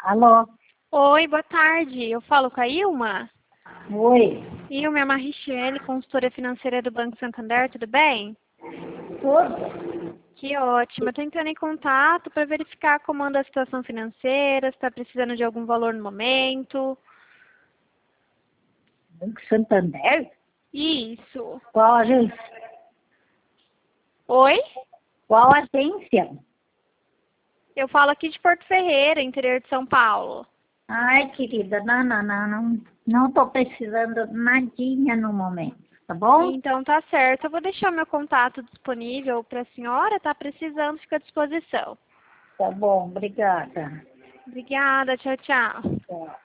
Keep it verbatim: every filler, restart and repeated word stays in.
Alô? Oi, boa tarde. Eu falo com a Ilma? Oi. Ilma, é a Marichelle, consultora financeira do Banco Santander, tudo bem? Tudo? Que ótimo. Eu tô entrando em contato para verificar como anda a situação financeira, se está precisando de algum valor no momento. Banco Santander? Isso. Qual agência? Oi? Qual agência? Eu falo aqui de Porto Ferreira, interior de São Paulo. Ai, querida, não, não, não, não, não tô precisando nadinha no momento, tá bom? Então tá certo. Eu vou deixar meu contato disponível para a senhora, tá precisando, fica à disposição. Tá bom, obrigada. Obrigada, tchau, tchau. Tchau.